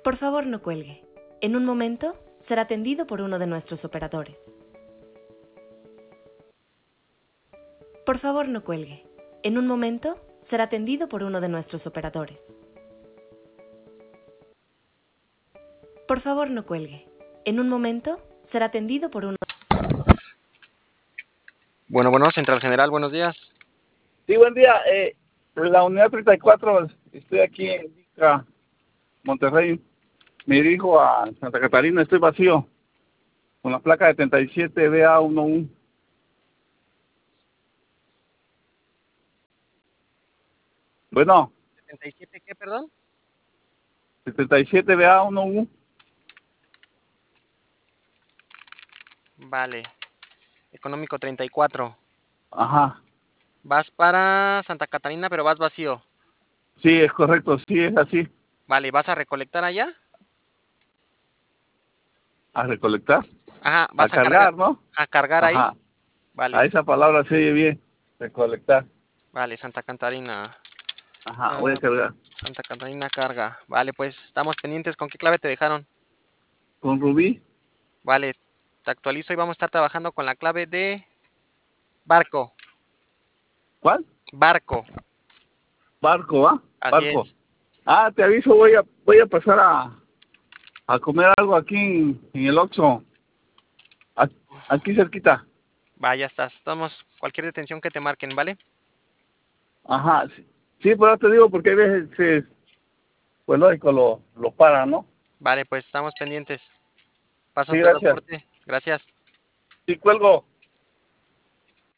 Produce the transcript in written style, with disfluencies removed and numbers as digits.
Por favor, no cuelgue. En un momento será atendido por uno de nuestros operadores. Por favor, no cuelgue. En un momento será atendido por uno de nuestros operadores. Por favor, no cuelgue. En un momento será atendido por uno. Bueno, Central General, buenos días. Sí, buen día. La unidad 34, estoy aquí en Ica, Monterrey. Me dirijo a Santa Catarina, estoy vacío, con la placa de 37 BA11. Bueno, ¿77 qué, perdón? 77 BA11. Vale. Económico 34. Ajá. Vas para Santa Catarina, pero vas vacío. Sí, es correcto, sí, es así. Vale, ¿vas a recolectar allá? A recolectar. Ajá, A vas a cargar, ¿no? a cargar ahí. Ajá. A Vale, esa palabra se oye bien. Recolectar. vale, Santa Catarina. Ajá, voy a cargar. Santa Catarina carga. Vale, pues estamos pendientes. ¿Con qué clave te dejaron? Con Rubí. Vale, te actualizo y vamos a estar trabajando con la clave de barco. ¿Cuál? Barco, Barco, ¿ah? así Barco. es. Ah, te aviso, voy a pasar a comer algo aquí en el Oxxo. Aquí cerquita. Vaya, estás. Estamos, cualquier detención que te marquen, ¿vale? Ajá. Sí, sí, pero te digo porque a veces, pues lógico, lo paran, ¿no? Vale, pues estamos pendientes. Sí, Pasas tu gracias. reporte. Gracias. Sí, cuelgo.